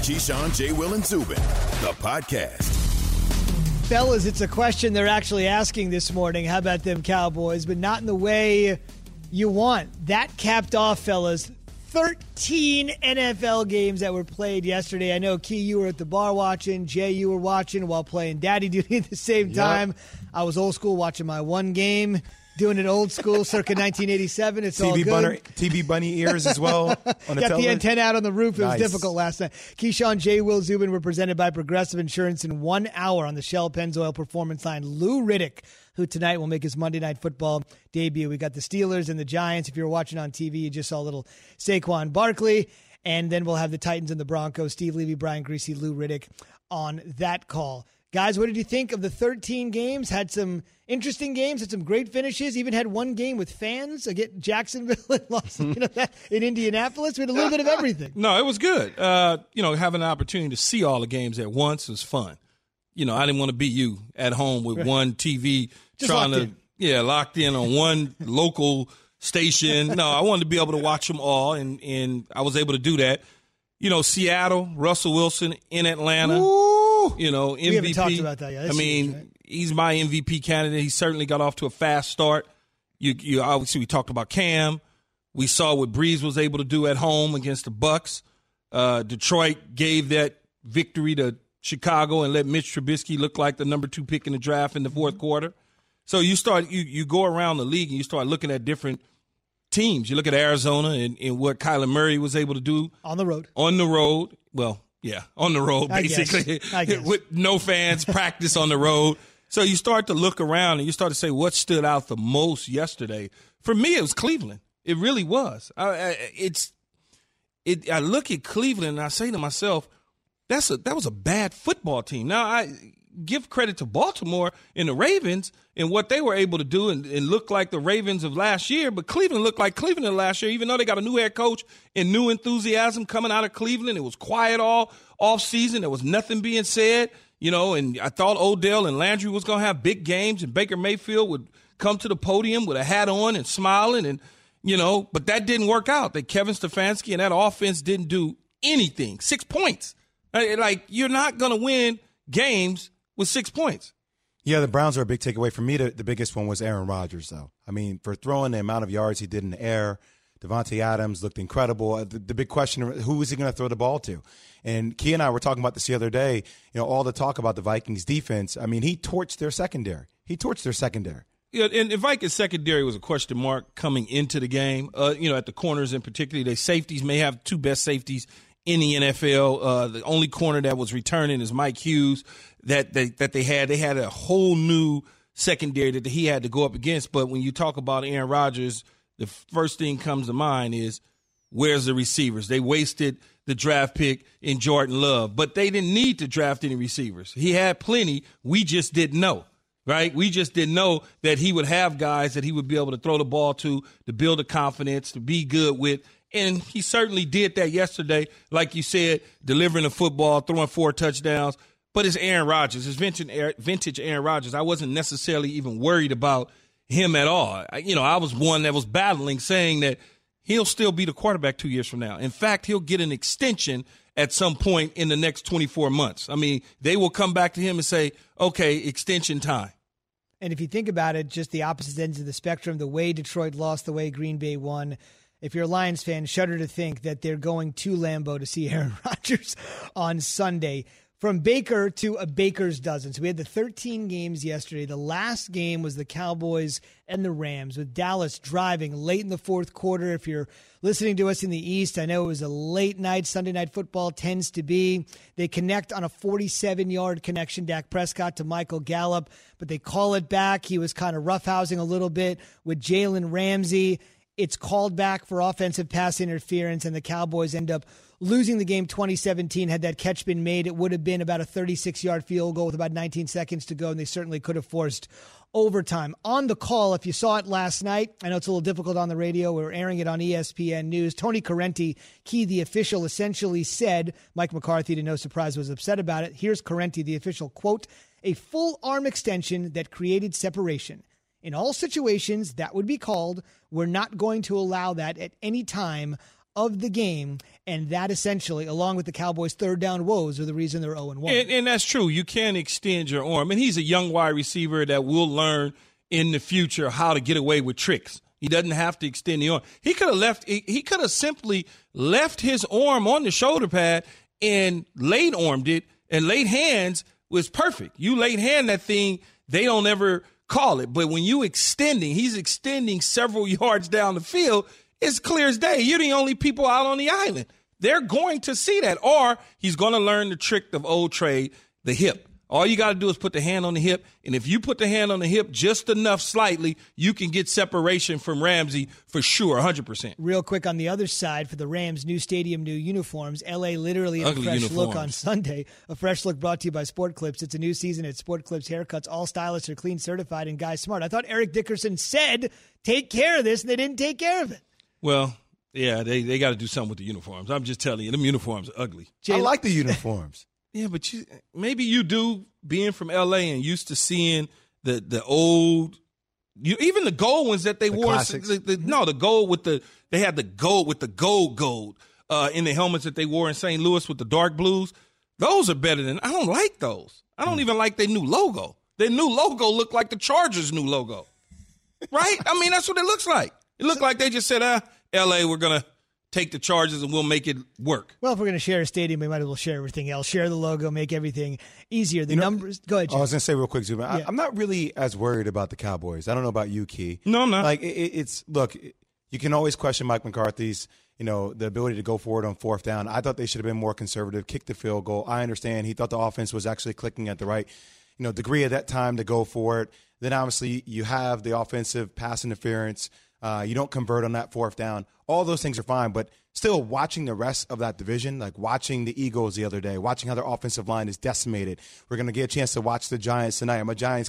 Keyshawn, J. Will, and Zubin, the podcast. Fellas, it's a question they're actually asking this morning. How about them Cowboys? But not in the way you want. That capped off, fellas, 13 NFL games that were played yesterday. I know, Key, you were at the bar watching. Jay, you were watching while playing Daddy Duty at the same time. I was old school watching my one game. Doing it old school, circa 1987. It's all good. TV bunny ears as well. On Got the antenna out on the roof. It was Nice. difficult last night. Keyshawn, J. Will, Zubin were presented by Progressive Insurance in 1 hour on the Shell Pennzoil Performance Line. Lou Riddick, who tonight will make his Monday Night Football debut. We got the Steelers and the Giants. If you were watching on TV, you just saw a little Saquon Barkley. And then we'll have the Titans and the Broncos. Steve Levy, Brian Greasy, Lou Riddick on that call. Guys, what did you think of the 13 games? Had some interesting games, had some great finishes, even had one game with fans against Jacksonville and in Indianapolis. We had a little bit of everything. No, it was good. Having the opportunity to see all the games at once was fun. I didn't want to be you at home with one TV Just locked in on one local station. No, I wanted to be able to watch them all, and I was able to do that. Seattle, Russell Wilson in Atlanta. Ooh. MVP. We haven't talked about that yet. That's huge, right? He's my MVP candidate. He certainly got off to a fast start. You obviously, we talked about Cam. We saw what Breeze was able to do at home against the Bucs. Detroit gave that victory to Chicago and let Mitch Trubisky look like the number 2 pick in the draft in the fourth quarter. So you go around the league and you start looking at different teams. You look at Arizona and what Kyler Murray was able to do on the road. Well, yeah, on the road, basically, I guess. with no fans, practice on the road. So you start to look around and you start to say what stood out the most yesterday. For me, it was Cleveland. It really was. I look at Cleveland and I say to myself, that was a bad football team. Now, I give credit to Baltimore and the Ravens and what they were able to do and look like the Ravens of last year, but Cleveland looked like Cleveland of last year, even though they got a new head coach and new enthusiasm coming out of Cleveland. It was quiet all off season. There was nothing being said, and I thought Odell and Landry was going to have big games and Baker Mayfield would come to the podium with a hat on and smiling and, but that didn't work out. That Kevin Stefanski and that offense didn't do anything. 6 points. Like, you're not going to win games with 6 points. Yeah, the Browns are a big takeaway. For me, the biggest one was Aaron Rodgers, though. I mean, for throwing the amount of yards he did in the air, Devontae Adams looked incredible. The big question, who is he going to throw the ball to? And Key and I were talking about this the other day, all the talk about the Vikings defense. I mean, he torched their secondary. Yeah, and the Vikings secondary was a question mark coming into the game. At the corners in particular, their safeties may have 2 best safeties in the NFL. The only corner that was returning is Mike Hughes that they had. They had a whole new secondary that he had to go up against. But when you talk about Aaron Rodgers, the first thing comes to mind is where's the receivers? They wasted the draft pick in Jordan Love, but they didn't need to draft any receivers. He had plenty. We just didn't know, right? We just didn't know that he would have guys that he would be able to throw the ball to build a confidence, to be good with. And he certainly did that yesterday, like you said, delivering the football, throwing 4 touchdowns. But it's Aaron Rodgers. It's vintage Aaron Rodgers. I wasn't necessarily even worried about him at all. I was one that was battling, saying that he'll still be the quarterback 2 years from now. In fact, he'll get an extension at some point in the next 24 months. I mean, they will come back to him and say, okay, extension time. And if you think about it, just the opposite ends of the spectrum, the way Detroit lost, the way Green Bay won. If you're a Lions fan, shudder to think that they're going to Lambeau to see Aaron Rodgers on Sunday. From Baker to a baker's dozen. So we had the 13 games yesterday. The last game was the Cowboys and the Rams, with Dallas driving late in the fourth quarter. If you're listening to us in the East, I know it was a late night. Sunday Night Football tends to be. They connect on a 47-yard connection, Dak Prescott to Michael Gallup, but they call it back. He was kind of roughhousing a little bit with Jalen Ramsey. It's called back for offensive pass interference, and the Cowboys end up losing the game 2017. Had that catch been made, it would have been about a 36-yard field goal with about 19 seconds to go, and they certainly could have forced overtime. On the call, if you saw it last night, I know it's a little difficult on the radio. We were airing it on ESPN News. Tony Corrente, the official, essentially said, Mike McCarthy, to no surprise, was upset about it. Here's Corrente, the official, quote, "A full arm extension that created separation. In all situations, that would be called. We're not going to allow that at any time of the game, and that essentially, along with the Cowboys' third down woes, are the reason they're 0-1. And that's true. You can extend your arm. And he's a young wide receiver that will learn in the future how to get away with tricks. He doesn't have to extend the arm. He could have simply left his arm on the shoulder pad and late armed it, and late hands was perfect. You late hand that thing, they don't ever call it. But when he's extending several yards down the field, it's clear as day. You're the only people out on the island. They're going to see that. Or he's going to learn the trick of old trade, the hip. All you got to do is put the hand on the hip, and if you put the hand on the hip just enough slightly, you can get separation from Ramsey for sure, 100%. Real quick on the other side for the Rams, new stadium, new uniforms. L.A. literally in a fresh uniforms. look on Sunday. A fresh look brought to you by Sport Clips. It's a new season at Sport Clips Haircuts. All stylists are clean, certified, and guys smart. I thought Eric Dickerson said, take care of this, and they didn't take care of it. Well, yeah, they got to do something with the uniforms. I'm just telling you, them uniforms are ugly. I like the uniforms. Yeah, but maybe you do, being from L.A. and used to seeing the old, even the gold ones that they wore. The gold with they had the gold with the gold in the helmets that they wore in St. Louis with the dark blues. Those are better than, I don't like those. I don't even like their new logo. Their new logo looked like the Chargers' new logo, right? I mean, that's what it looks like. It looked like they just said, L.A., we're going to take the Chargers and we'll make it work. Well, if we're going to share a stadium, we might as well share everything else. Share the logo, make everything easier. The numbers. Go ahead, Jim. I was going to say real quick, Zubin, I'm not really as worried about the Cowboys. I don't know about you, Key. No, I'm not. Like, look, you can always question Mike McCarthy's, the ability to go forward on fourth down. I thought they should have been more conservative, kick the field goal. I understand he thought the offense was actually clicking at the right, degree at that time to go for it. Then obviously you have the offensive pass interference. You don't convert on that fourth down. All those things are fine, but still watching the rest of that division, like watching the Eagles the other day, watching how their offensive line is decimated. We're going to get a chance to watch the Giants tonight. I'm a Giants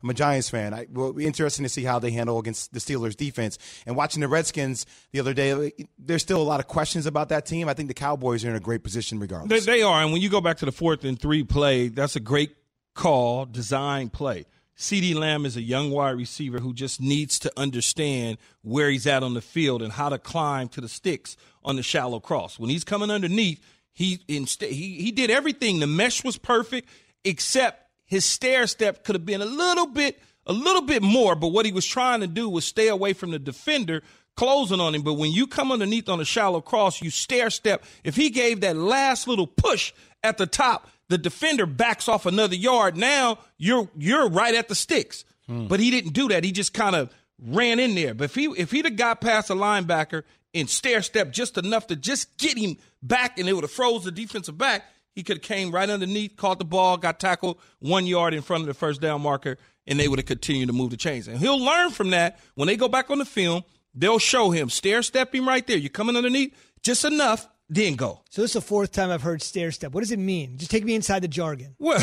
fan. It will be interesting to see how they handle against the Steelers defense. And watching the Redskins the other day, there's still a lot of questions about that team. I think the Cowboys are in a great position regardless. They are, and when you go back to the 4th and 3 play, that's a great call, design play. CeeDee Lamb is a young wide receiver who just needs to understand where he's at on the field and how to climb to the sticks on the shallow cross. When he's coming underneath, he did everything. The mesh was perfect, except his stair step could have been a little bit more. But what he was trying to do was stay away from the defender closing on him. But when you come underneath on a shallow cross, you stair step. If he gave that last little push at the top, the defender backs off another yard. Now you're right at the sticks. But he didn't do that. He just kind of ran in there. But if he'd have got past a linebacker and stair-stepped just enough to just get him back and it would have froze the defensive back, he could have came right underneath, caught the ball, got tackled 1 yard in front of the first down marker, and they would have continued to move the chains. And he'll learn from that. When they go back on the film, they'll show him, stair-step him right there. You're coming underneath just enough, then go. So this is the 4th time I've heard stair step. What does it mean? Just take me inside the jargon. Well,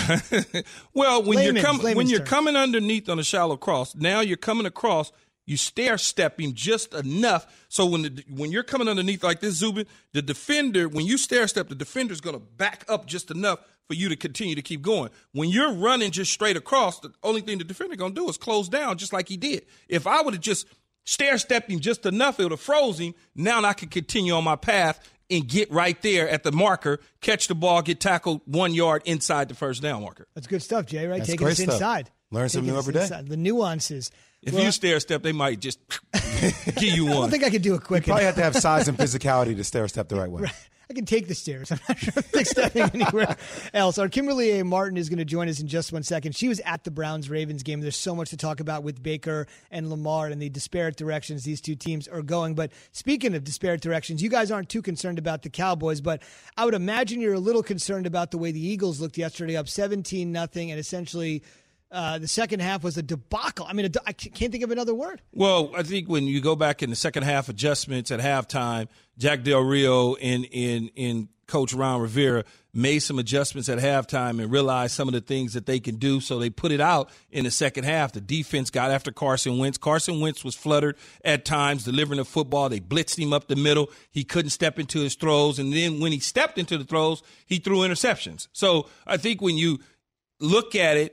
when you're coming underneath on a shallow cross, now you're coming across, you stair step him just enough. So when you're coming underneath like this, Zubin, the defender, when you stair step, the defender's going to back up just enough for you to continue to keep going. When you're running just straight across, the only thing the defender going to do is close down just like he did. If I would have just stair stepped him just enough, it would have froze him. Now I can continue on my path and get right there at the marker, catch the ball, get tackled 1 yard inside the first down marker. That's good stuff, Jay, right? That's Taking us inside. Learn something new every day. The nuances. If you stair step, they might just give you one. I don't think I could do it quick. You probably have to have size and physicality to stair step the right way. Right. I can take the stairs. I'm not sure if I'm stepping anywhere else. Our Kimberly A. Martin is going to join us in just 1 second. She was at the Browns-Ravens game. There's so much to talk about with Baker and Lamar and the disparate directions these two teams are going. But speaking of disparate directions, you guys aren't too concerned about the Cowboys, but I would imagine you're a little concerned about the way the Eagles looked yesterday, up 17-0, and essentially the second half was a debacle. I mean, I can't think of another word. Well, I think when you go back in the second half adjustments at halftime, Jack Del Rio and Coach Ron Rivera made some adjustments at halftime and realized some of the things that they can do. So they put it out in the second half. The defense got after Carson Wentz. Carson Wentz was fluttered at times delivering the football. They blitzed him up the middle. He couldn't step into his throws. And then when he stepped into the throws, he threw interceptions. So I think when you look at it,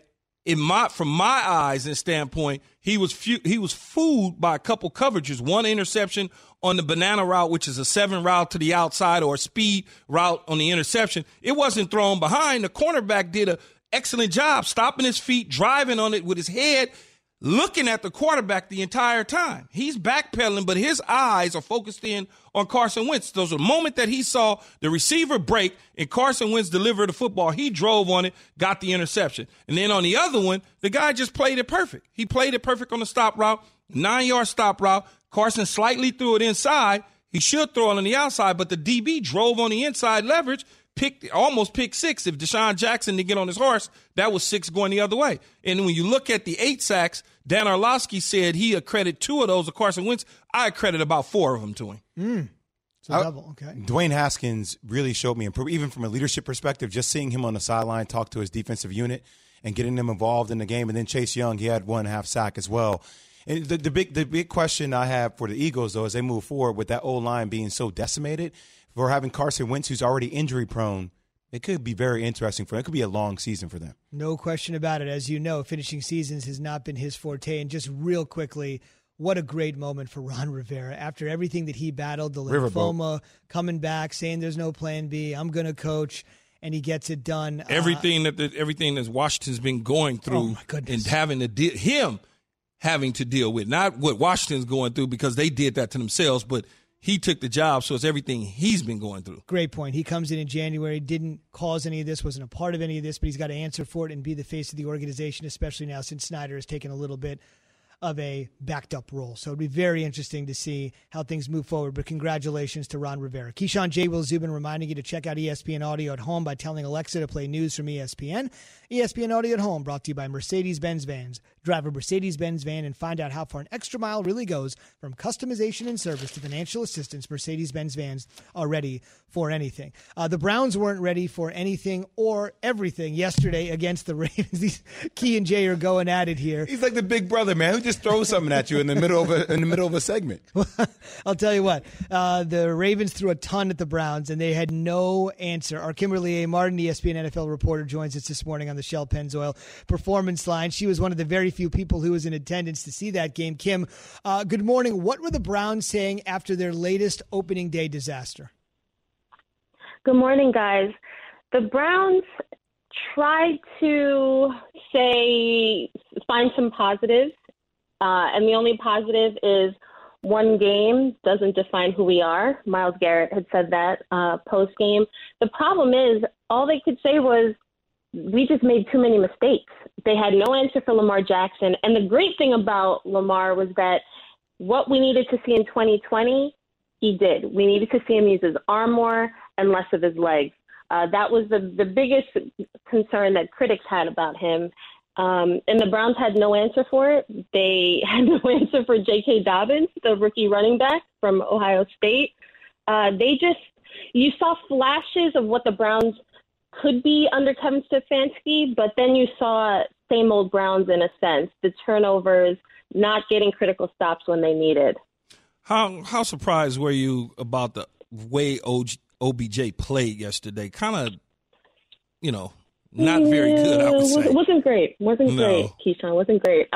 from my eyes and standpoint, he was fooled by a couple coverages. One interception on the banana route, which is a 7 route to the outside, or a speed route on the interception. It wasn't thrown behind. The cornerback did an excellent job stopping his feet, driving on it with his head, looking at the quarterback the entire time. He's backpedaling, but his eyes are focused in on Carson Wentz. So the moment that he saw the receiver break and Carson Wentz deliver the football, he drove on it, got the interception. And then on the other one, the guy just played it perfect. He played it perfect on the stop route, 9-yard stop route. Carson slightly threw it inside. He should throw it on the outside, but the DB drove on the inside leverage, almost picked 6. If Deshaun Jackson didn't get on his horse, that was 6 going the other way. And when you look at the 8 sacks, Dan Orlovsky said he accredited 2 of those to Carson Wentz. I accredit about 4 of them to him. So double, okay. Dwayne Haskins really showed me, even from a leadership perspective, just seeing him on the sideline talk to his defensive unit and getting them involved in the game. And then Chase Young, he had 1.5 sack as well. And the big question I have for the Eagles, though, as they move forward with that O-line being so decimated, for having Carson Wentz, who's already injury prone, it could be very interesting for them. It could be a long season for them. No question about it. As you know, finishing seasons has not been his forte. And just real quickly, what a great moment for Ron Rivera. After everything that he battled, the lymphoma, coming back, saying there's no plan B, I'm going to coach, and he gets it done. Everything that Washington's been going through and having to deal with, not what Washington's going through because they did that to themselves, but he took the job, so it's everything he's been going through. Great point. He comes in January, didn't cause any of this, wasn't a part of any of this, but he's got to answer for it and be the face of the organization, especially now since Snyder has taken a little bit of a backed-up role. So it'll be very interesting to see how things move forward. But congratulations to Ron Rivera. Keyshawn J. Will Zubin reminding you to check out ESPN Audio at home by telling Alexa to play news from ESPN. ESPN Audio at home brought to you by Mercedes-Benz Vans. Drive a Mercedes-Benz van and find out how far an extra mile really goes. From customization and service to financial assistance, Mercedes-Benz Vans are ready for anything. The Browns weren't ready for anything or everything yesterday against the Ravens. Key and Jay are going at it here. He's like the big brother, man, who just throws something at you in the middle of a segment. I'll tell you what, the Ravens threw a ton at the Browns, and they had no answer. Our Kimberly A. Martin, ESPN NFL reporter, joins us this morning on the Shell Pennzoil Performance Line. She was one of the very few people who was in attendance to see that game. Kim, good morning. What were the Browns saying after their latest opening day disaster? Good morning, guys. The Browns tried to find some positives, and the only positive is one game doesn't define who we are. Myles Garrett had said that post-game. The problem is all they could say was, we just made too many mistakes. They had no answer for Lamar Jackson. And the great thing about Lamar was that what we needed to see in 2020, he did. We needed to see him use his arm more and less of his legs. That was the biggest concern that critics had about him. And the Browns had no answer for it. They had no answer for J.K. Dobbins, the rookie running back from Ohio State. You saw flashes of what the Browns could be under Kevin Stefanski, but then you saw same old Browns in a sense, the turnovers, not getting critical stops when they needed. How surprised were you about the way OBJ played yesterday? Kind of, not very good, I would say. It wasn't great. Great, Keyshawn. Wasn't great.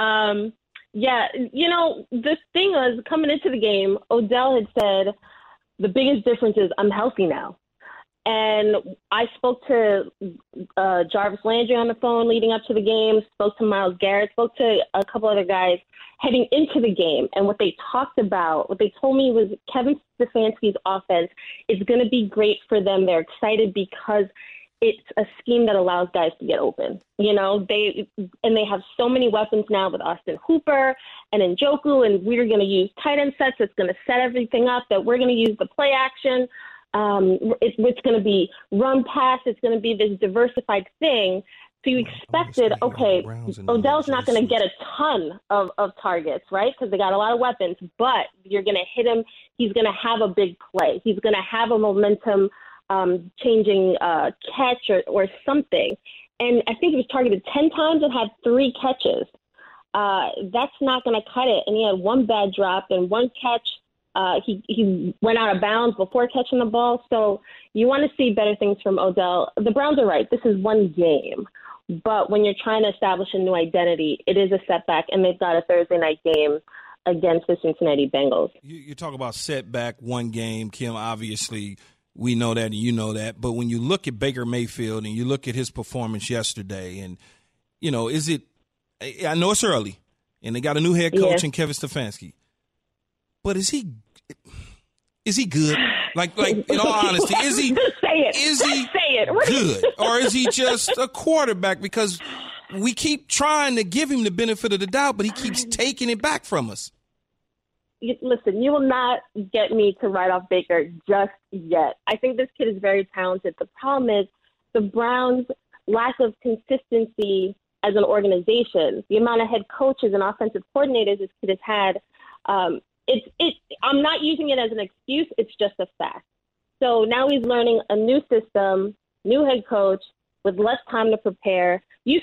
The thing was, coming into the game, Odell had said, the biggest difference is I'm healthy now. And I spoke to Jarvis Landry on the phone leading up to the game, spoke to Myles Garrett, spoke to a couple other guys heading into the game. And what they talked about, what they told me was Kevin Stefanski's offense is going to be great for them. They're excited because it's a scheme that allows guys to get open. They have so many weapons now with Austin Hooper and Njoku, and we're going to use tight end sets. It's going to set everything up that we're going to use the play action. It's going to be run pass. It's going to be this diversified thing. So you expected, okay, Odell's not going to get a ton of targets, right? Because they got a lot of weapons, but you're going to hit him. He's going to have a big play. He's going to have a momentum changing catch or something. And I think he was targeted 10 times and had 3 catches. That's not going to cut it. And he had one bad drop and one catch. He went out of bounds before catching the ball. So you want to see better things from Odell. The Browns are right. This is one game. But when you're trying to establish a new identity, it is a setback, and they've got a Thursday night game against the Cincinnati Bengals. You talk about setback one game, Kim, obviously we know that and you know that. But when you look at Baker Mayfield and you look at his performance yesterday and, I know it's early and they got a new head coach in Kevin Stefanski. But is he good? Like in all honesty, is he good? Or is he just a quarterback? Because we keep trying to give him the benefit of the doubt, but he keeps taking it back from us. Listen, you will not get me to write off Baker just yet. I think this kid is very talented. The problem is the Browns' lack of consistency as an organization, the amount of head coaches and offensive coordinators this kid has had. I'm not using it as an excuse. It's just a fact. So now he's learning a new system, new head coach with less time to prepare. We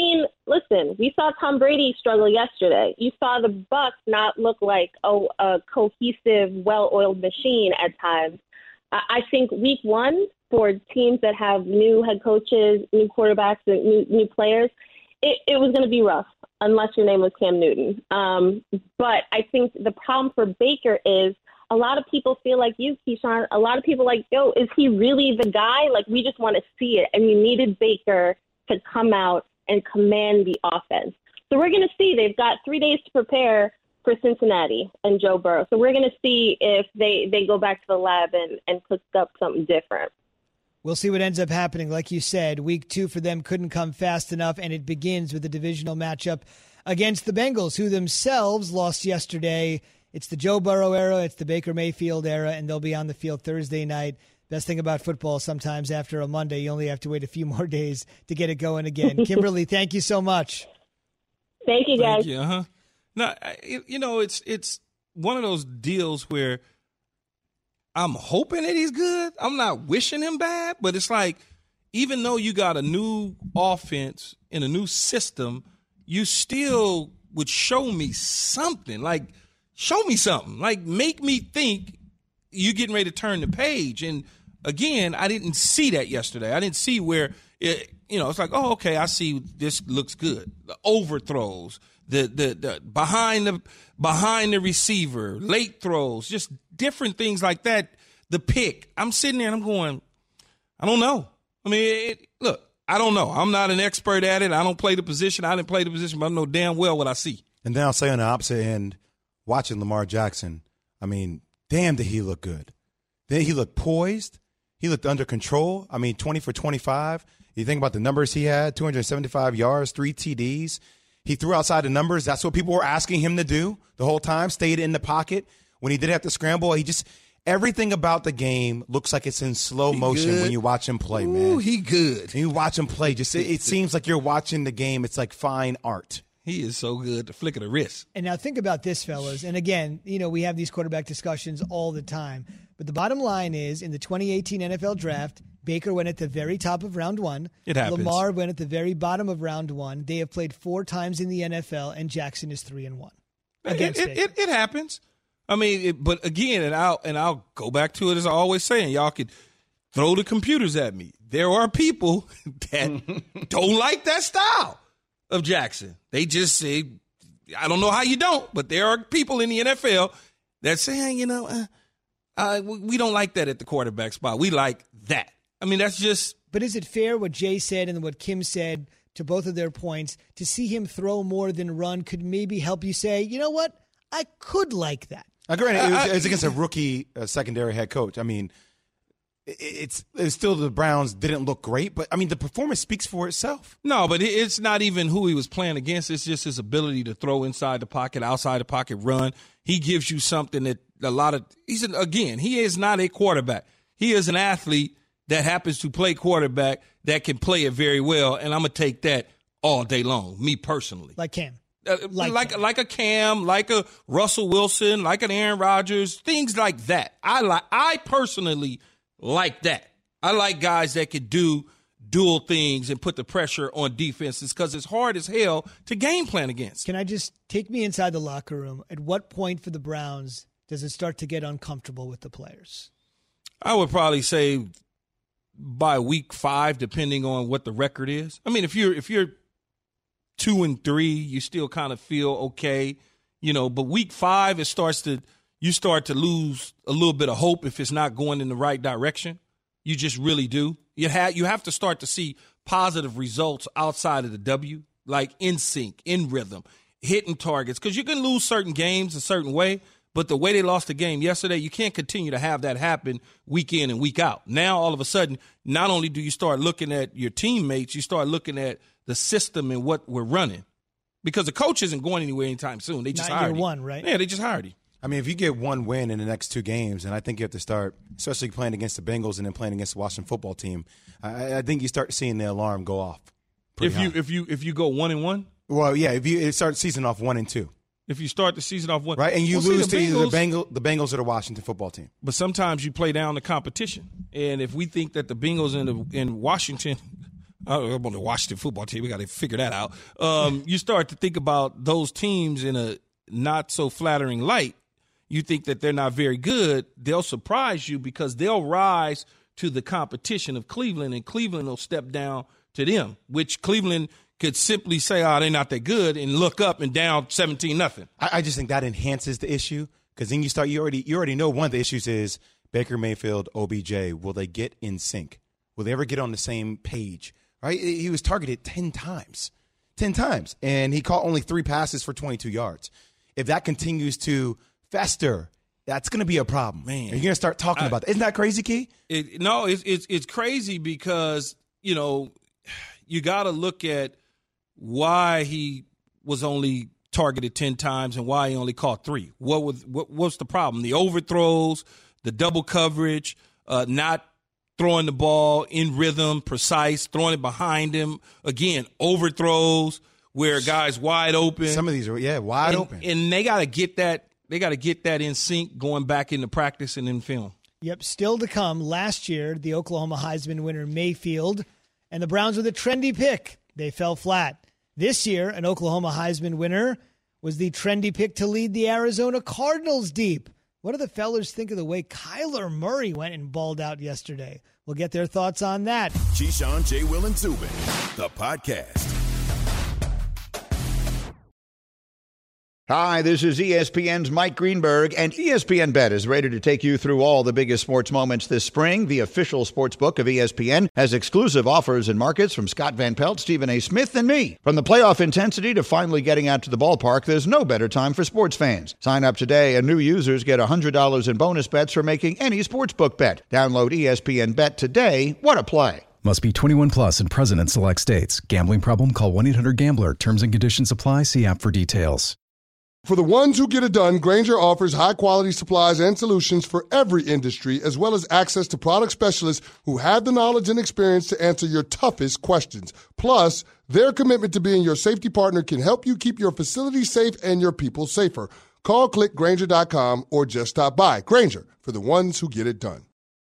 saw Tom Brady struggle yesterday. You saw the Bucs not look like a cohesive, well-oiled machine at times. I think week one for teams that have new head coaches, new quarterbacks, and new players, it was going to be rough unless your name was Cam Newton. But I think the problem for Baker is a lot of people feel like you, Keyshawn. A lot of people like, is he really the guy? Like, we just want to see it. And you needed Baker to come out and command the offense. So we're going to see. They've got 3 days to prepare for Cincinnati and Joe Burrow. So we're going to see if they go back to the lab and cook up something different. We'll see what ends up happening. Like you said, week 2 for them couldn't come fast enough, and it begins with the divisional matchup against the Bengals, who themselves lost yesterday. It's the Joe Burrow era, it's the Baker Mayfield era, and they'll be on the field Thursday night. Best thing about football, sometimes after a Monday, you only have to wait a few more days to get it going again. Kimberly, thank you so much. Thank you, guys. Thank you. No, it's one of those deals where I'm hoping that he's good. I'm not wishing him bad, but it's like, even though you got a new offense and a new system, you still would show me something. Like, show me something. Like, make me think you're getting ready to turn the page. And again, I didn't see that yesterday. I didn't see where it's like, oh, okay, I see this looks good. The overthrows, the behind the receiver, late throws, just different things like that. The pick. I'm sitting there and I'm going, I don't know. I mean, look, I don't know. I'm not an expert at it. I don't play the position. I didn't play the position, but I know damn well what I see. And then I'll say on the opposite end, watching Lamar Jackson, I mean, damn, did he look good. Then he looked poised. He looked under control. I mean, 20 for 25. You think about the numbers he had, 275 yards, 3 TDs. He threw outside the numbers. That's what people were asking him to do the whole time, stayed in the pocket. When he did have to scramble, everything about the game looks like it's in slow motion when you watch him play, man. Ooh, he good. And you watch him play. It seems like you're watching the game. It's like fine art. He is so good, the flick of the wrist. And now think about this, fellas. And again, we have these quarterback discussions all the time. But the bottom line is, in the 2018 NFL Draft, Baker went at the very top of round 1. It happens. Lamar went at the very bottom of round 1. They have played 4 times in the NFL, and Jackson is 3-1 against Baker. It happens. I mean, but again, and I'll go back to it as I always say, and y'all could throw the computers at me. There are people that don't like that style of Jackson. They just say, I don't know how you don't, but there are people in the NFL that say, we don't like that at the quarterback spot. We like that. I mean, that's just. But is it fair what Jay said and what Kim said to both of their points? To see him throw more than run could maybe help you say, you know what? I could like that. Granted, it was against a rookie secondary head coach. I mean, it's still the Browns didn't look great, but I mean the performance speaks for itself. No, but it's not even who he was playing against. It's just his ability to throw inside the pocket, outside the pocket, run. He gives you something that he is not a quarterback. He is an athlete that happens to play quarterback that can play it very well, and I'm gonna take that all day long. Me personally, like Cam. Like a Cam, like a Russell Wilson, like an Aaron Rodgers, things like that. I personally like that. I like guys that could do dual things and put the pressure on defenses because it's hard as hell to game plan against. Can I just take me inside the locker room? At what point for the Browns does it start to get uncomfortable with the players? I would probably say by week 5, depending on what the record is. I mean, if you're 2-3, you still kind of feel okay, but week 5, you start to lose a little bit of hope if it's not going in the right direction. You just really do. You have to start to see positive results outside of the W, like in sync, in rhythm, hitting targets, because you can lose certain games a certain way, but the way they lost the game yesterday, you can't continue to have that happen week in and week out. Now, all of a sudden, not only do you start looking at your teammates, you start looking at the system and what we're running, because the coach isn't going anywhere anytime soon. They just hired him. Year one, right? Yeah, they just hired him. I mean, if you get one win in the next 2 games, and I think you have to start, especially playing against the Bengals and then playing against the Washington football team, I think you start seeing the alarm go off. If you go 1-1, well, yeah, if you start the season off 1-2, if you start the season off 1, right, and you lose to either the Bengals or the Washington football team. But sometimes you play down the competition, and if we think that the Bengals in Washington. I'm on the Washington football team. We got to figure that out. You start to think about those teams in a not so flattering light. You think that they're not very good. They'll surprise you because they'll rise to the competition of Cleveland, and Cleveland will step down to them, which Cleveland could simply say, they're not that good, and look up and down 17-0. I just think that enhances the issue, because then you already know one of the issues is Baker Mayfield, OBJ. Will they get in sync? Will they ever get on the same page? Right? He was targeted 10 times, and he caught only 3 passes for 22 yards. If that continues to fester, that's going to be a problem. Man, and you're going to start talking about that. Isn't that crazy, Key? It's crazy because, you got to look at why he was only targeted 10 times and why he only caught 3. What's the problem? The overthrows, the double coverage, not throwing the ball in rhythm, precise, throwing it behind him. Again, overthrows where a guy's wide open. Some of these are, wide open. And they got to get that. They got to get that in sync going back into practice and in film. Yep, still to come. Last year, the Oklahoma Heisman winner Mayfield and the Browns were the trendy pick. They fell flat. This year, an Oklahoma Heisman winner was the trendy pick to lead the Arizona Cardinals deep. What do the fellas think of the way Kyler Murray went and balled out yesterday? We'll get their thoughts on that. Keyshawn, J. Will, and Zubin, the podcast. Hi, this is ESPN's Mike Greenberg, and ESPN Bet is ready to take you through all the biggest sports moments this spring. The official sports book of ESPN has exclusive offers and markets from Scott Van Pelt, Stephen A. Smith, and me. From the playoff intensity to finally getting out to the ballpark, there's no better time for sports fans. Sign up today, and new users get $100 in bonus bets for making any sportsbook bet. Download ESPN Bet today. What a play. Must be 21 plus and present in select states. Gambling problem? Call 1-800-GAMBLER. Terms and conditions apply. See app for details. For the ones who get it done, Grainger offers high-quality supplies and solutions for every industry, as well as access to product specialists who have the knowledge and experience to answer your toughest questions. Plus, their commitment to being your safety partner can help you keep your facility safe and your people safer. Call, click Grainger.com, or just stop by. Grainger, for the ones who get it done.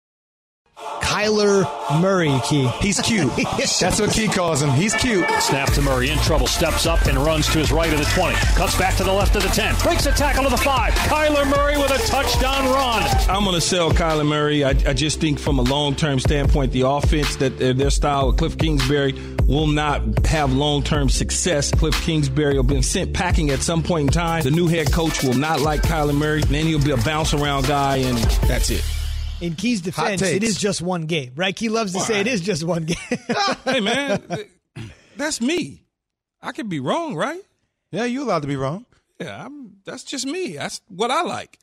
Kyler Murray, Key. He's cute. That's what Key calls him. He's cute. Snap to Murray, in trouble, steps up and runs to his right of the 20. Cuts back to the left of the 10. Breaks a tackle to the 5. Kyler Murray with a touchdown run. I'm going to sell Kyler Murray. I just think from a long-term standpoint, the offense, that their style with Cliff Kingsbury will not have long-term success. Cliff Kingsbury will be sent packing at some point in time. The new head coach will not like Kyler Murray. Then he'll be a bounce-around guy, and that's it. In Key's defense, it is just one game, right? Key loves to say it is just one game. Hey, man, that's me. I could be wrong, right? Yeah, you're allowed to be wrong. Yeah, that's just me. That's what I like.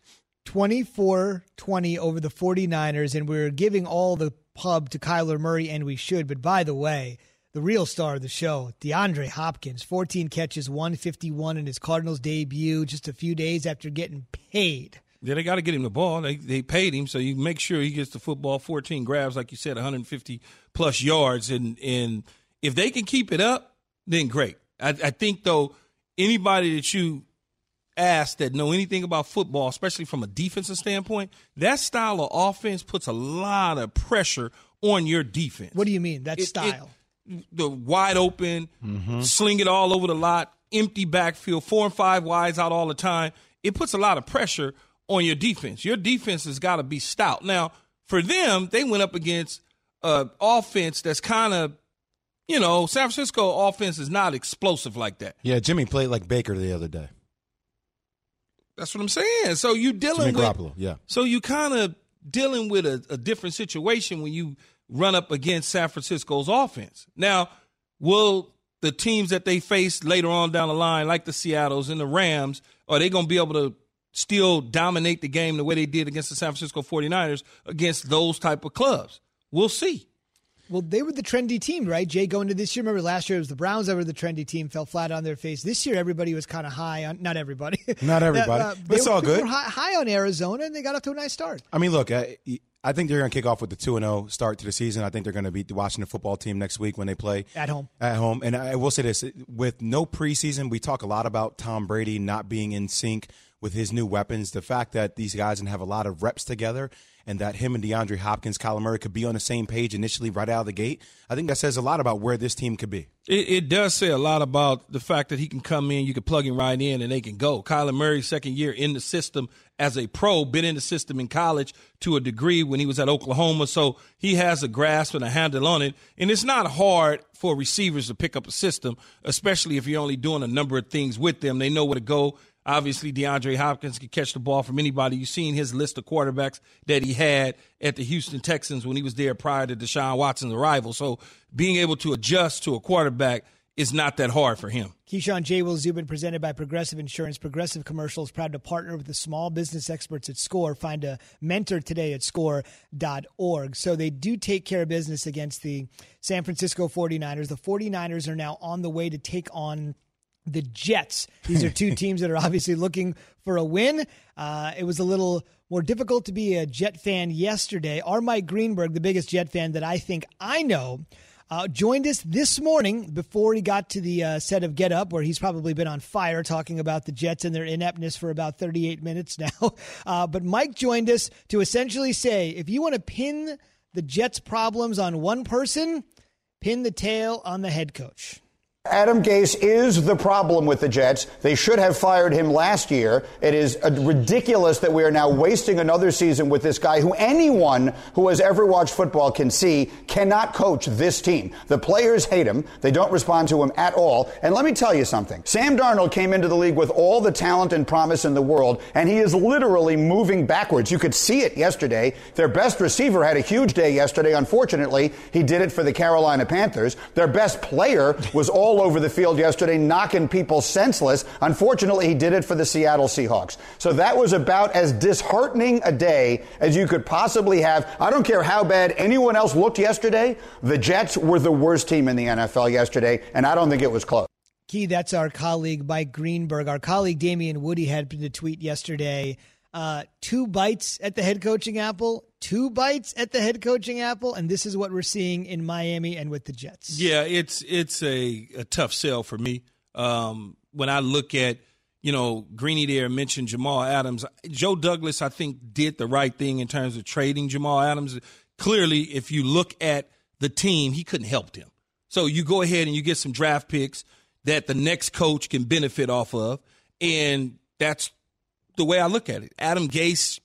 24-20 over the 49ers, and we're giving all the pub to Kyler Murray, and we should. But by the way, the real star of the show, DeAndre Hopkins, 14 catches, 151 in his Cardinals debut just a few days after getting paid. Yeah, they got to get him the ball. They paid him, so you make sure he gets the football, 14 grabs, like you said, 150-plus yards. And if they can keep it up, then great. I think, though, anybody that you ask that know anything about football, especially from a defensive standpoint, that style of offense puts a lot of pressure on your defense. What do you mean, that style? The wide open, sling it all over the lot, empty backfield, 4 and 5 wides out all the time. It puts a lot of pressure on your defense. Your defense has got to be stout. Now, for them, they went up against offense that's kind of, San Francisco offense is not explosive like that. Yeah, Jimmy played like Baker the other day. That's what I'm saying. So you dealing Jimmy Garoppolo, yeah. So you kind of dealing with a different situation when you run up against San Francisco's offense. Now, will the teams that they face later on down the line, like the Seattles and the Rams, are they going to be able to still dominate the game the way they did against the San Francisco 49ers against those type of clubs? We'll see. Well, they were the trendy team, right, Jay, going to this year? Remember last year it was the Browns that were the trendy team, fell flat on their face. This year everybody was kind of high on – not everybody. Not everybody. But it's all good. They were high on Arizona, and they got off to a nice start. I mean, look, I think they're going to kick off with the 2-0 start to the season. I think they're going to beat the Washington football team next week when they play. At home. And I will say this, with no preseason, we talk a lot about Tom Brady not being in sync with his new weapons. The fact that these guys didn't have a lot of reps together and that him and DeAndre Hopkins, Kyler Murray could be on the same page initially right out of the gate, I think that says a lot about where this team could be. It does say a lot about the fact that he can come in, you can plug him right in, and they can go. Kyler Murray's second year in the system as a pro, been in the system in college to a degree when he was at Oklahoma, so he has a grasp and a handle on it. And it's not hard for receivers to pick up a system, especially if you're only doing a number of things with them. They know where to go. Obviously, DeAndre Hopkins can catch the ball from anybody. You've seen his list of quarterbacks that he had at the Houston Texans when he was there prior to Deshaun Watson's arrival. So being able to adjust to a quarterback is not that hard for him. Keyshawn, J. Will Zubin, presented by Progressive Insurance. Progressive Commercials, proud to partner with the small business experts at SCORE. Find a mentor today at score.org. So they do take care of business against the San Francisco 49ers. The 49ers are now on the way to take on the Jets. These are two teams that are obviously looking for a win. It was a little more difficult to be a Jet fan yesterday. Our Mike Greenberg, the biggest Jet fan that I think I know, joined us this morning before he got to the set of Get Up, where he's probably been on fire talking about the Jets and their ineptness for about 38 minutes now. But Mike joined us to essentially say, if you want to pin the Jets' problems on one person, pin the tail on the head coach. Adam Gase is the problem with the Jets. They should have fired him last year. It is ridiculous that we are now wasting another season with this guy who anyone who has ever watched football can see cannot coach this team. The players hate him. They don't respond to him at all. And let me tell you something. Sam Darnold came into the league with all the talent and promise in the world, and he is literally moving backwards. You could see it yesterday. Their best receiver had a huge day yesterday. Unfortunately, he did it for the Carolina Panthers. Their best player was all over the field yesterday, knocking people senseless. Unfortunately, he did it for the Seattle Seahawks. So that was about as disheartening a day as you could possibly have. I don't care how bad anyone else looked yesterday. The Jets were the worst team in the NFL yesterday, and I don't think it was close. Key, that's our colleague Mike Greenberg. Our colleague Damian Woody had to tweet yesterday, 2 bites at the head coaching apple, 2 bites at the head coaching apple, and this is what we're seeing in Miami and with the Jets. Yeah, it's a tough sell for me. When I look at, Greeny there mentioned Jamal Adams. Joe Douglas, I think, did the right thing in terms of trading Jamal Adams. Clearly, if you look at the team, he couldn't help them. So you go ahead and you get some draft picks that the next coach can benefit off of, and that's the way I look at it. Adam Gase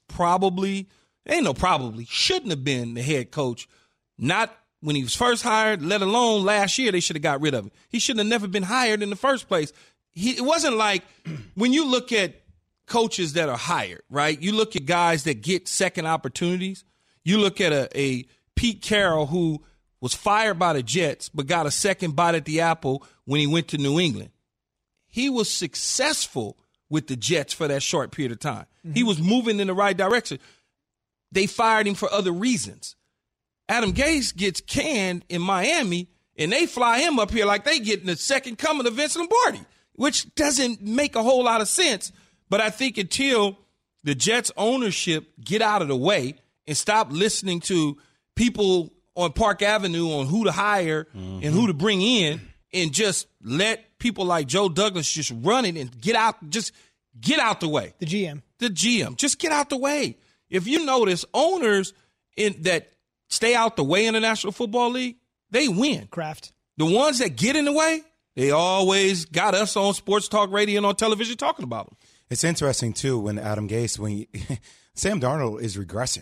shouldn't have been the head coach. Not when he was first hired, let alone last year, they should have got rid of him. He should have never been hired in the first place. It wasn't like when you look at coaches that are hired, right? You look at guys that get second opportunities. You look at a Pete Carroll who was fired by the Jets but got a second bite at the apple when he went to New England. He was successful with the Jets for that short period of time. Mm-hmm. He was moving in the right direction. They fired him for other reasons. Adam Gase gets canned in Miami, and they fly him up here like they getting the second coming of Vince Lombardi, which doesn't make a whole lot of sense. But I think until the Jets ownership get out of the way and stop listening to people on Park Avenue on who to hire and who to bring in, and just let people like Joe Douglas just run it and get out the way. The GM, just get out the way. If you notice, owners that stay out the way in the National Football League, they win. Kraft. The ones that get in the way, they always got us on sports talk radio and on television talking about them. It's interesting, too, when Adam Gase, Sam Darnold is regressing.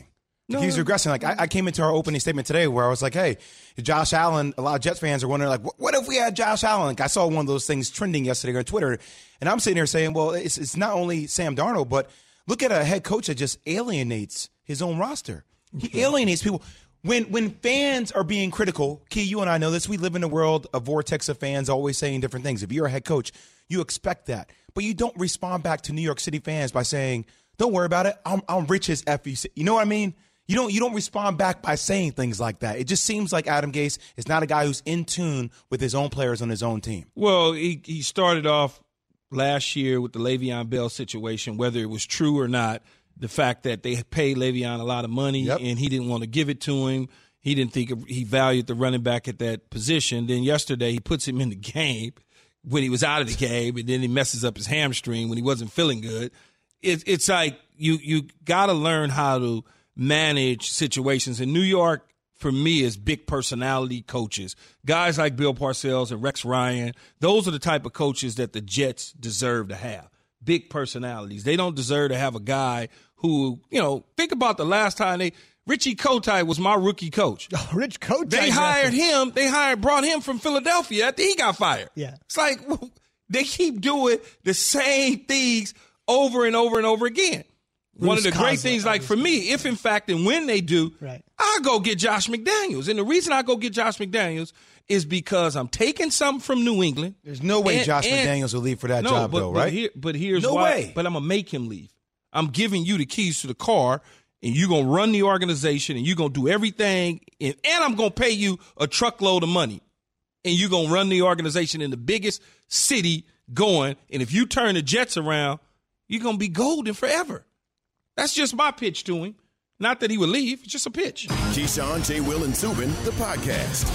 No. He's regressing. Like I came into our opening statement today where I was like, hey, Josh Allen, a lot of Jets fans are wondering, like, what if we had Josh Allen? Like, I saw one of those things trending yesterday on Twitter, and I'm sitting here saying, well, it's not only Sam Darnold, but look at a head coach that just alienates his own roster. He alienates people. When fans are being critical, Key, you and I know this, we live in a world, a vortex of fans always saying different things. If you're a head coach, you expect that. But you don't respond back to New York City fans by saying, don't worry about it, I'm rich as F. You know what I mean? You don't respond back by saying things like that. It just seems like Adam Gase is not a guy who's in tune with his own players on his own team. Well, he started off last year with the Le'Veon Bell situation, whether it was true or not, the fact that they paid Le'Veon a lot of money and he didn't want to give it to him. He didn't think he valued the running back at that position. Then yesterday he puts him in the game when he was out of the game, and then he messes up his hamstring when he wasn't feeling good. It's like you got to learn how to manage situations. In New York, for me, is big personality coaches. Guys like Bill Parcells and Rex Ryan, those are the type of coaches that the Jets deserve to have. Big personalities. They don't deserve to have a guy who, think about the last time Richie Kotite was my rookie coach. Oh, Rich Kotite. They hired him. Brought him from Philadelphia after he got fired. Yeah. It's like they keep doing the same things over and over and over again. One of the great things, like for me, if in fact and when they do, I'll go get Josh McDaniels. And the reason I go get Josh McDaniels is because I'm taking something from New England. There's no way Josh McDaniels will leave for that job, though, right? But here's no why. Way. But I'm going to make him leave. I'm giving you the keys to the car, and you're going to run the organization, and you're going to do everything, and I'm going to pay you a truckload of money, and you're going to run the organization in the biggest city going, and if you turn the Jets around, you're going to be golden forever. That's just my pitch to him. Not that he would leave. It's just a pitch. Keyshawn, J. Will, and Zubin, the podcast.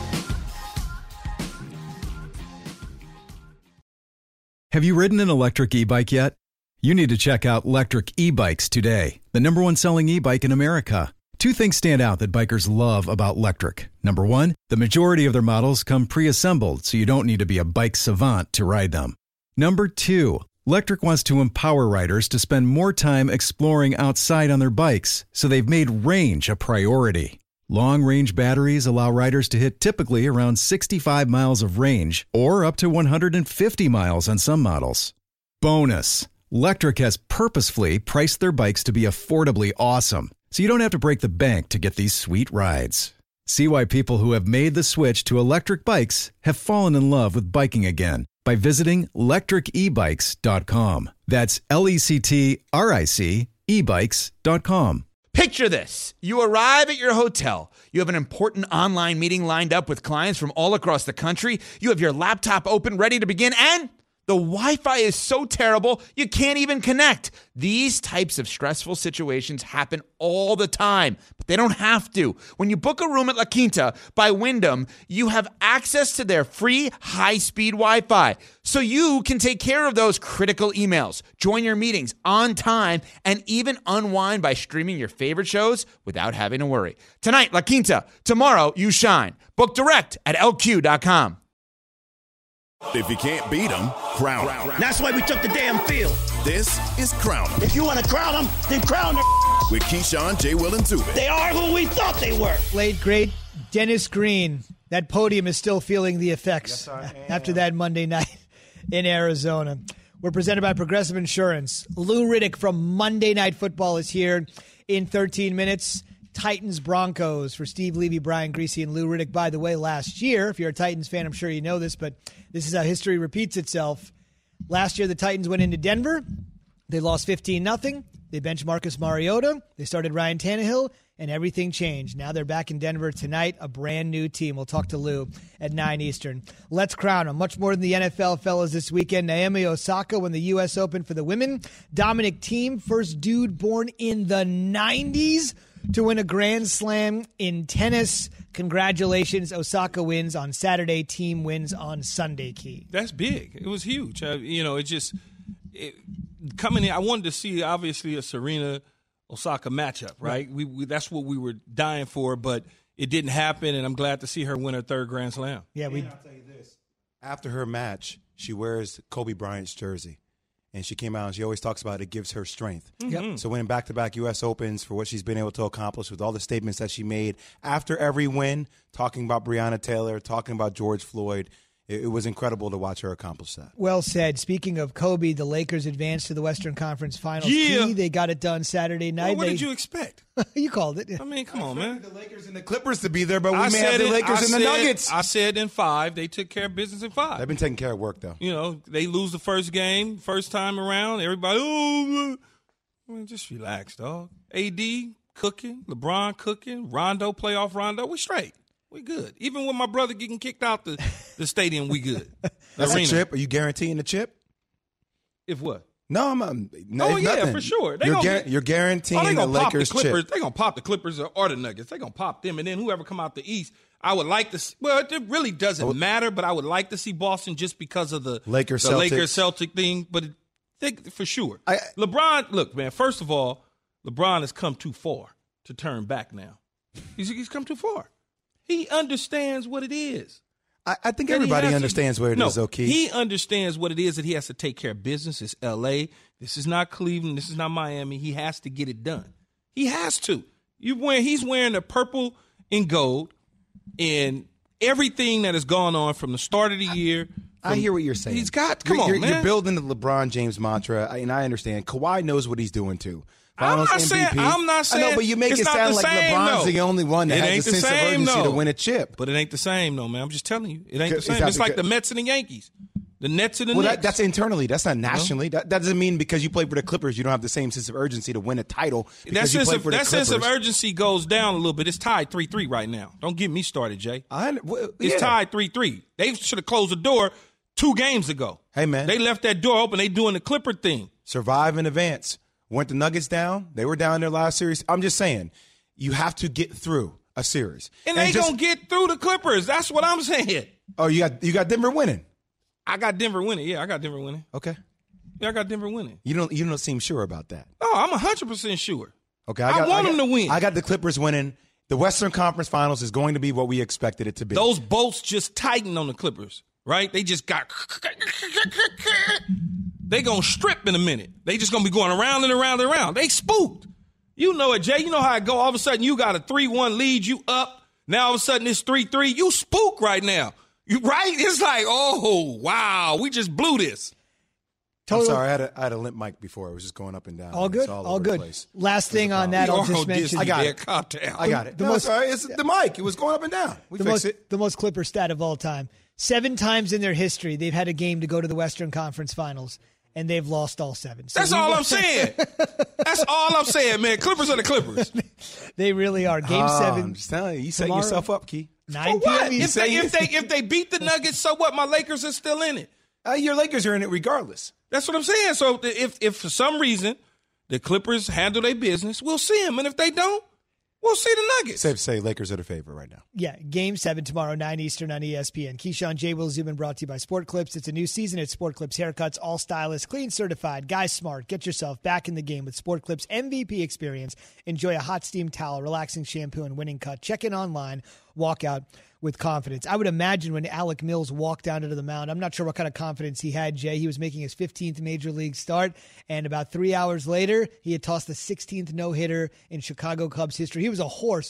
Have you ridden an electric e-bike yet? You need to check out Lectric E-Bikes today, the #1 selling e-bike in America. Two things stand out that bikers love about Lectric. Number one, the majority of their models come pre-assembled, so you don't need to be a bike savant to ride them. Number two, Lectric wants to empower riders to spend more time exploring outside on their bikes, so they've made range a priority. Long-range batteries allow riders to hit typically around 65 miles of range, or up to 150 miles on some models. Bonus, Lectric has purposefully priced their bikes to be affordably awesome, so you don't have to break the bank to get these sweet rides. See why people who have made the switch to electric bikes have fallen in love with biking again by visiting lectricebikes.com. That's LECTRIC ebikes.com. Picture this. You arrive at your hotel. You have an important online meeting lined up with clients from all across the country. You have your laptop open, ready to begin, and the Wi-Fi is so terrible, you can't even connect. These types of stressful situations happen all the time, but they don't have to. When you book a room at La Quinta by Wyndham, you have access to their free high-speed Wi-Fi, so you can take care of those critical emails, join your meetings on time, and even unwind by streaming your favorite shows without having to worry. Tonight, La Quinta. Tomorrow, you shine. Book direct at LQ.com. If you can't beat them, crown them. That's why we took the damn field. This is Crown 'Em. If you want to crown them, then crown them. With Keyshawn, J. Will, and Zubin. They are who we thought they were. Late, great Dennis Green. That podium is still feeling the effects after that Monday night in Arizona. We're presented by Progressive Insurance. Lou Riddick from Monday Night Football is here in 13 minutes. Titans Broncos for Steve Levy, Brian Griese, and Lou Riddick. By the way, last year, if you're a Titans fan, I'm sure you know this, but this is how history repeats itself. Last year, the Titans went into Denver. They lost 15-0. They benched Marcus Mariota. They started Ryan Tannehill, and everything changed. Now they're back in Denver tonight, a brand new team. We'll talk to Lou at 9 Eastern. Let's crown them. Much more than the NFL fellas this weekend. Naomi Osaka won the U.S. Open for the women. Dominic Thiem, first dude born in the 90s to win a Grand Slam in tennis. Congratulations. Osaka wins on Saturday. Thiem wins on Sunday, Key. That's big. It was huge. Coming in, I wanted to see, obviously, a Serena-Osaka matchup, right? We that's what we were dying for, but it didn't happen, and I'm glad to see her win her third Grand Slam. Yeah, I'll tell you this. After her match, she wears Kobe Bryant's jersey. And she came out and she always talks about it gives her strength. Yep. So winning back-to-back U.S. Opens for what she's been able to accomplish with all the statements that she made after every win, talking about Breonna Taylor, talking about George Floyd, it was incredible to watch her accomplish that. Well said. Speaking of Kobe, the Lakers advanced to the Western Conference Finals. Yeah. They got it done Saturday night. Well, what did you expect? You called it. I mean, come on, man. The Lakers and the Clippers to be there, but we may have the Lakers and the Nuggets. I said in 5. They took care of business in 5. They've been taking care of work, though. You know, they lose the first game, first time around. Everybody, I mean, just relax, dog. AD cooking, LeBron cooking, Rondo, playoff Rondo. We straight. We good. Even with my brother getting kicked out the stadium, we good. That's a chip. Are you guaranteeing the chip? If what? No, yeah, for sure. You're guaranteeing the Lakers chip. They're going to pop the Clippers or the Nuggets. They're going to pop them, and then whoever come out the East, I would like to see, well, it really doesn't matter, but I would like to see Boston just because of the Lakers-Celtic thing, but for sure. LeBron, look, man, first of all, LeBron has come too far to turn back now. He's come too far. He understands what it is. I think everybody understands what it is, O'Keefe. He understands what it is that he has to take care of business. It's L.A. This is not Cleveland. This is not Miami. He has to get it done. He has to. He's wearing the purple and gold, and everything that has gone on from the start of the year. I hear what you're saying. Man. You're building the LeBron James mantra, and I understand. Kawhi knows what he's doing, too. I'm not saying. I know, but you make it sound like LeBron's the only one that has a sense of urgency to win a chip. But it ain't the same, though, man. I'm just telling you. It ain't the same. It's like the Mets and the Yankees. The Nets and the Knicks. That's internally. That's not nationally. That doesn't mean because you play for the Clippers, you don't have the same sense of urgency to win a title. That sense of urgency goes down a little bit. It's tied 3-3 right now. Don't get me started, Jay. It's tied 3-3. They should have closed the door 2 games ago. Hey, man. They left that door open. They doing the Clipper thing. Survive in advance. Weren't the Nuggets down? They were down their last series. I'm just saying, you have to get through a series. And they going to get through the Clippers. That's what I'm saying. Oh, you got Denver winning. I got Denver winning. Yeah, I got Denver winning. Okay. Yeah, I got Denver winning. You don't seem sure about that. No, I'm 100% sure. Okay. I want them to win. I got the Clippers winning. The Western Conference Finals is going to be what we expected it to be. Those bolts just tightened on the Clippers, right? They just got... They going to strip in a minute. They just going to be going around and around and around. They spooked. You know it, Jay. You know how it go. All of a sudden, you got a 3-1 lead. You up. Now, all of a sudden, it's 3-3. You spook right now. You right? It's like, oh, wow. We just blew this. I'm sorry. I had a limp mic before. It was just going up and down. All good. All good. Last thing on that, I'll just mention. I got it. It's the mic. It was going up and down. We fixed it. The most Clipper stat of all time. 7 times in their history, they've had a game to go to the Western Conference Finals, and they've lost all 7. So that's all I'm saying. That's all I'm saying, man. Clippers are the Clippers. They really are. Game 7. I'm just telling you setting yourself up, Key. 9 For what? p.m. If they beat the Nuggets, so what? My Lakers are still in it. Your Lakers are in it regardless. That's what I'm saying. So if for some reason the Clippers handle their business, we'll see them. And if they don't, we'll see the Nuggets. Safe to say Lakers are the favorite right now. Yeah, Game 7 tomorrow, 9 Eastern on ESPN. Keyshawn, J. Will Zubin brought to you by Sport Clips. It's a new season at Sport Clips Haircuts, all stylists, clean certified, guys smart. Get yourself back in the game with Sport Clips MVP experience. Enjoy a hot steam towel, relaxing shampoo, and winning cut. Check in online, walk out with confidence. I would imagine when Alec Mills walked down into the mound, I'm not sure what kind of confidence he had, Jay. He was making his 15th Major League start, and about 3 hours later, he had tossed the 16th no-hitter in Chicago Cubs history. He was a horse,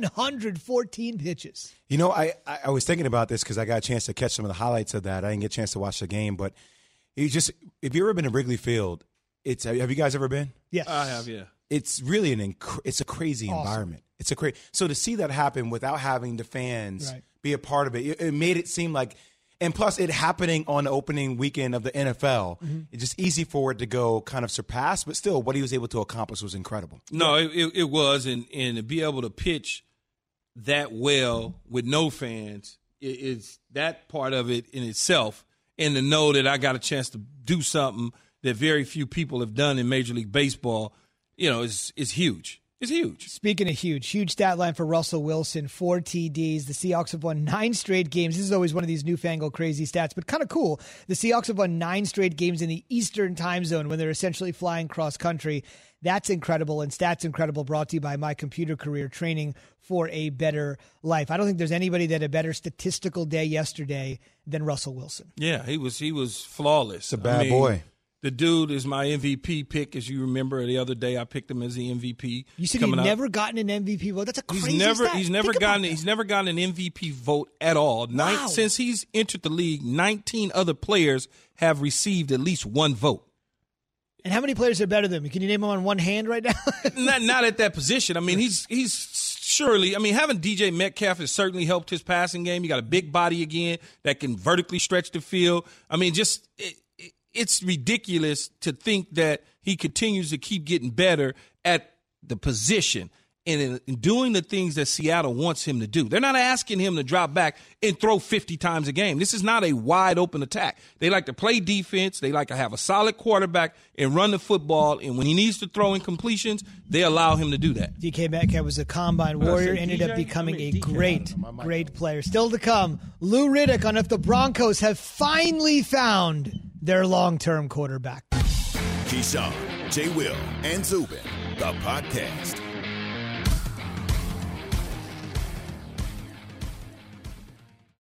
114 pitches. You know, I was thinking about this because I got a chance to catch some of the highlights of that. I didn't get a chance to watch the game, but if you've ever been to Wrigley Field, have you guys ever been? Yes. I have, yeah. It's really it's a crazy environment. It's so to see that happen without having the fans be a part of it, it made it seem like, and plus it happening on the opening weekend of the NFL, it's just easy for it to go kind of surpass, but still what he was able to accomplish was incredible. No, it was, and to be able to pitch that well with no fans is that part of it in itself, and to know that I got a chance to do something that very few people have done in Major League Baseball, you know, is huge. It's huge. Speaking of huge stat line for Russell Wilson, 4 TDs. The Seahawks have won 9 straight games. This is always one of these newfangled crazy stats, but kind of cool. The Seahawks have won 9 straight games in the Eastern time zone when they're essentially flying cross country. That's incredible, and Stats Incredible brought to you by My Computer Career, training for a better life. I don't think there's anybody that had a better statistical day yesterday than Russell Wilson. Yeah, he was flawless. It's a bad boy. The dude is my MVP pick, as you remember the other day. I picked him as the MVP. You said he'd never gotten an MVP vote. That's a crazy stat. He's never gotten an MVP vote at all. Wow. Since he's entered the league, 19 other players have received at least one vote. And how many players are better than him? Can you name them on one hand right now? not at that position. I mean, he's surely. I mean, having DJ Metcalf has certainly helped his passing game. You got a big body again that can vertically stretch the field. I mean, it's ridiculous to think that he continues to keep getting better at the position and in doing the things that Seattle wants him to do. They're not asking him to drop back and throw 50 times a game. This is not a wide open attack. They like to play defense. They like to have a solid quarterback and run the football. And when he needs to throw in completions, they allow him to do that. DK Metcalf was a combine warrior, ended up becoming a great player. Still to come, Lou Riddick on if the Broncos have finally found their long-term quarterback. Keyshawn, J. Will, and Zubin, the podcast.